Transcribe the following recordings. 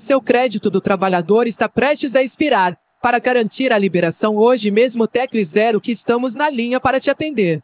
seu crédito do trabalhador está prestes a expirar. Para garantir a liberação hoje mesmo, tecle 0 que estamos na linha para te atender.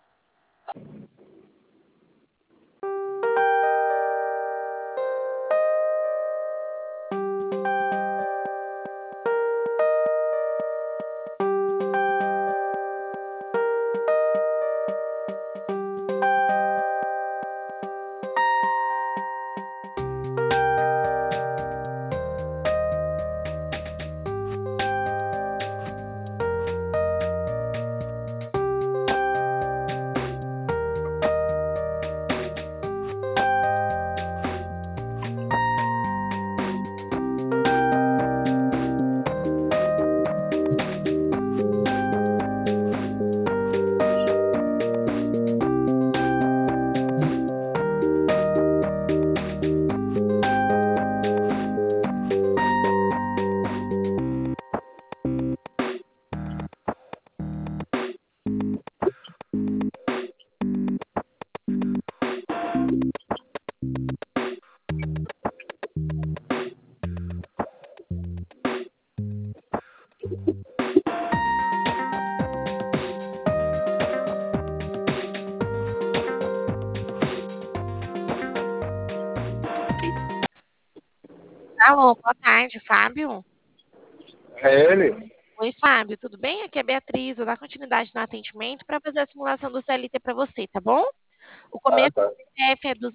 Alô, boa tarde, Fábio. É ele? Oi, Fábio, tudo bem? Aqui é a Beatriz, vou dar continuidade no atendimento para fazer a simulação do CLT para você, tá bom? O Ah, começo tá. do CPF é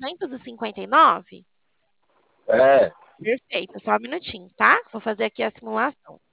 259? É. Perfeito, só um minutinho, tá? Vou fazer aqui a simulação.